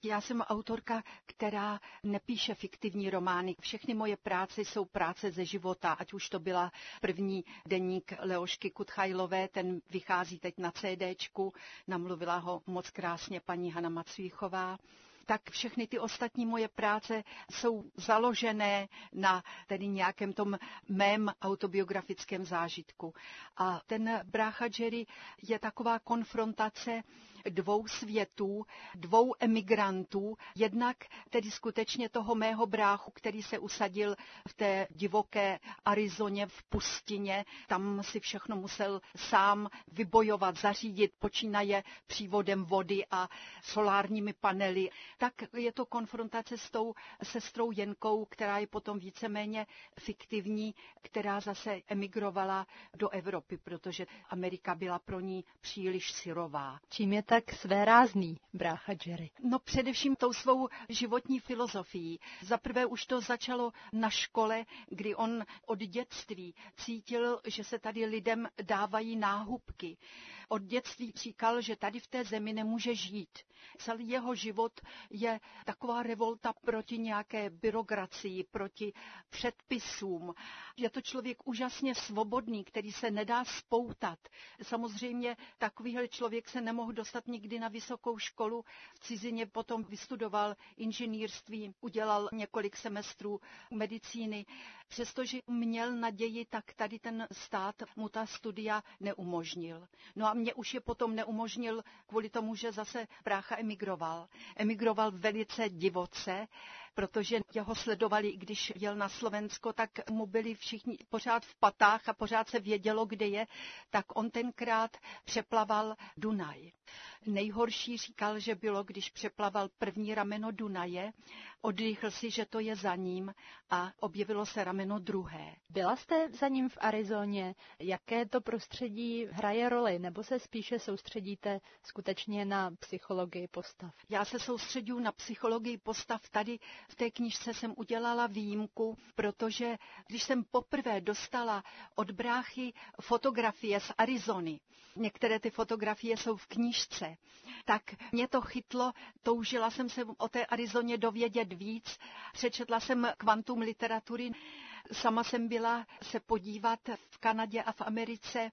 Já jsem autorka, která nepíše fiktivní romány. Všechny moje práce jsou práce ze života, ať už to byla první deník Leošky Kutchajlové, ten vychází teď na CDčku, namluvila ho moc krásně paní Hana Macvíchová. Tak všechny ty ostatní moje práce jsou založené na tedy nějakém tom mém autobiografickém zážitku. A ten Brácha Jerry je taková konfrontace dvou světů, dvou emigrantů, jednak tedy skutečně toho mého bráchu, který se usadil v té divoké Arizoně v pustině, tam si všechno musel sám vybojovat, zařídit, počínaje přívodem vody a solárními panely. Tak je to konfrontace s tou sestrou Jenkou, která je potom víceméně fiktivní, která zase emigrovala do Evropy, protože Amerika byla pro ní příliš syrová. Čím je tak svérázný Brácha Jerry? No především tou svou životní filozofií. Zaprvé už to začalo na škole, kdy on od dětství cítil, že se tady lidem dávají náhubky. Od dětství říkal, že tady v té zemi nemůže žít. Celý jeho život je taková revolta proti nějaké byrokracii, proti předpisům. Je to člověk úžasně svobodný, který se nedá spoutat. Samozřejmě takovýhle člověk se nemohl dostat nikdy na vysokou školu. V cizině potom vystudoval inženýrství, udělal několik semestrů medicíny. Přestože měl naději, tak tady ten stát mu ta studia neumožnil. No a mě už je potom neumožnil kvůli tomu, že zase brácha emigroval. Emigroval velice divoce, protože jeho sledovali, i když jel na Slovensko, tak mu byli všichni pořád v patách a pořád se vědělo, kde je, tak on tenkrát přeplaval Dunaj. Nejhorší říkal, že bylo, když přeplaval první rameno Dunaje, oddychl si, že to je za ním a objevilo se rameno druhé. Byla jste za ním v Arizoně? Jaké to prostředí hraje roli? Nebo se spíše soustředíte skutečně na psychologii postav? Já se soustředuju na psychologii postav. Tady v té knížce jsem udělala výjimku, protože když jsem poprvé dostala od bráchy fotografie z Arizony, některé ty fotografie jsou v knížce, tak mě to chytlo, toužila jsem se o té Arizoně dovědět víc, přečetla jsem kvantum literatury, sama jsem byla se podívat v Kanadě a v Americe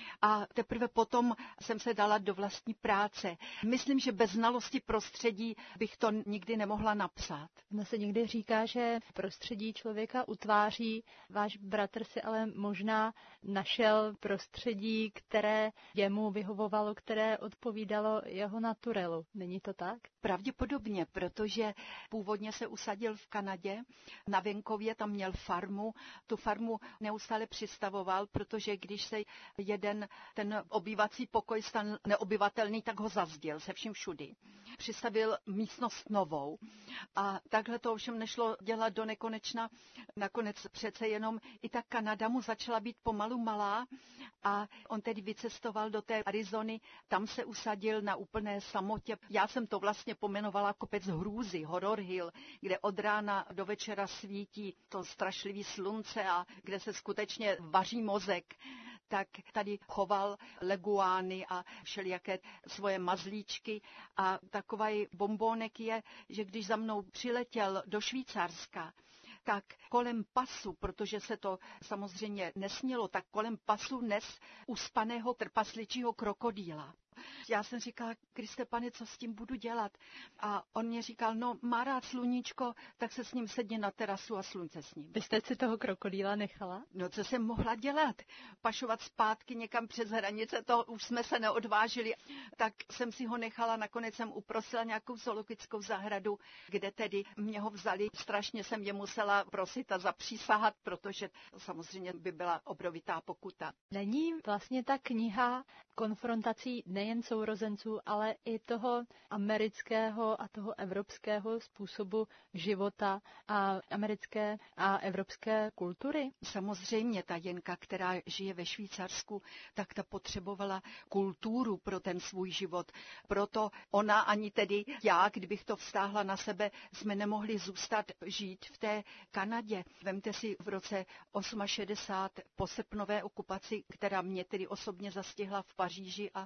a teprve potom jsem se dala do vlastní práce. Myslím, že bez znalosti prostředí bych to nikdy nemohla napsat. Ono se někdy říká, že prostředí člověka utváří. Váš bratr si ale možná našel prostředí, které jemu vyhovovalo, které odpovídalo jeho naturelu. Není to tak? Pravděpodobně, protože původně se usadil v Kanadě, na venkově tam měl farmu, tu farmu neustále přistavoval, protože když se jeden ten obývací pokoj stal neobyvatelný, tak ho zazděl se vším všudy. Přistavil místnost novou a takhle to ovšem nešlo dělat do nekonečna. Nakonec přece jenom i ta Kanada mu začala být pomalu malá a on tedy vycestoval do té Arizony, tam se usadil na úplné samotě. Já jsem to vlastně pomenovala kopec hrůzy, Horror Hill, kde od rána do večera svítí to strašlivý slunce a kde se skutečně vaří mozek. Tak tady choval leguány a všelijaké svoje mazlíčky a takový bombónek je, že když za mnou přiletěl do Švýcarska, tak kolem pasu, protože se to samozřejmě nesmělo, tak kolem pasu nes uspaného trpasličího krokodýla. Já jsem říkala, Kriste Pane, co s tím budu dělat? A on mě říkal, no má rád sluníčko, tak se s ním sedni na terasu a slunce s ním. Vy jste si toho krokodýla nechala? No co jsem mohla dělat? Pašovat zpátky někam přes hranice, to už jsme se neodvážili. Tak jsem si ho nechala, nakonec jsem uprosila nějakou zoologickou zahradu, kde tedy mě ho vzali. Strašně jsem je musela prosit a zapřísahat, protože samozřejmě by byla obrovitá pokuta. Není vlastně ta kniha konfrontací nejen sourozenců, ale i toho amerického a toho evropského způsobu života a americké a evropské kultury? Samozřejmě ta Jenka, která žije ve Švýcarsku, tak ta potřebovala kulturu pro ten svůj život. Proto ona ani tedy já, kdybych to vztáhla na sebe, jsme nemohli zůstat žít v té Kanadě. Vemte si v roce 68 po srpnové okupaci, která mě tedy osobně zastihla v Paříži a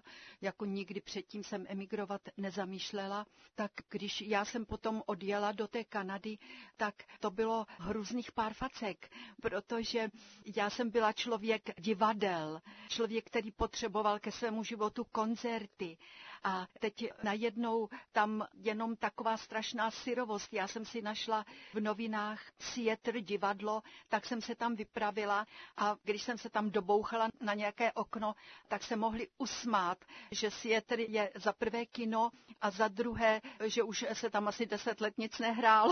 jako nikdy předtím jsem emigrovat nezamýšlela, tak když já jsem potom odjela do té Kanady, tak to bylo hrůzných pár facek, protože já jsem byla člověk divadel, člověk, který potřeboval ke svému životu koncerty. A teď najednou tam jenom taková strašná syrovost. Já jsem si našla v novinách Theatre divadlo, tak jsem se tam vypravila a když jsem se tam dobouchala na nějaké okno, tak se mohli usmát, že Theatre je za prvé kino a za druhé, že už se tam asi 10 let nic nehrálo.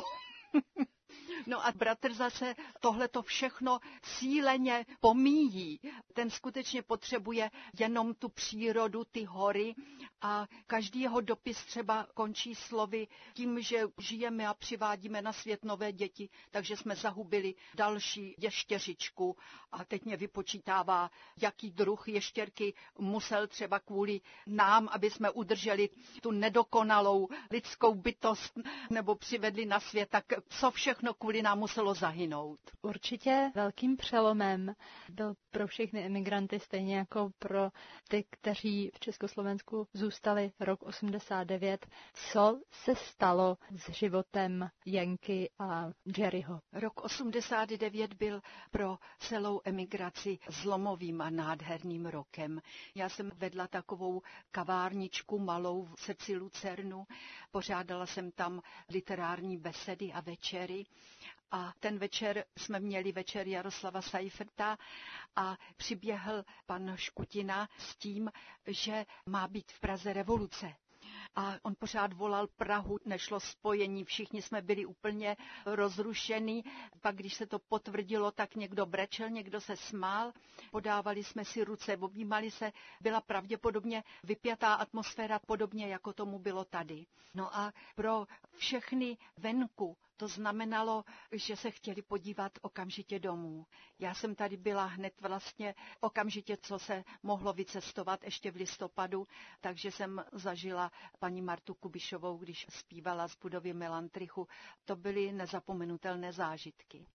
No a bratr zase tohleto všechno cíleně pomíjí. Ten skutečně potřebuje jenom tu přírodu, ty hory a každý jeho dopis třeba končí slovy tím, že žijeme a přivádíme na svět nové děti, takže jsme zahubili další ještěřičku a teď mě vypočítává, jaký druh ještěrky musel třeba kvůli nám, aby jsme udrželi tu nedokonalou lidskou bytost nebo přivedli na svět, tak co všechno kvůli nám muselo zahynout. Určitě velkým přelomem byl pro všechny emigranty, stejně jako pro ty, kteří v Československu zůstali rok 89. Co se stalo s životem Jenky a Jerryho? Rok 89 byl pro celou emigraci zlomovým a nádherným rokem. Já jsem vedla takovou kavárničku malou v srdci Lucernu, pořádala jsem tam literární besedy a večery. A ten večer jsme měli večer Jaroslava Seiferta a přiběhl pan Škutina s tím, že má být v Praze revoluce. A on pořád volal Prahu, nešlo spojení, všichni jsme byli úplně rozrušení. Pak, když se to potvrdilo, tak někdo brečel, někdo se smál, podávali jsme si ruce, objímali se, byla pravděpodobně vypjatá atmosféra podobně, jako tomu bylo tady. No a pro všechny venku to znamenalo, že se chtěli podívat okamžitě domů. Já jsem tady byla hned vlastně okamžitě, co se mohlo vycestovat ještě v listopadu, takže jsem zažila paní Martu Kubišovou, když zpívala z budovy Melantrichu. To byly nezapomenutelné zážitky.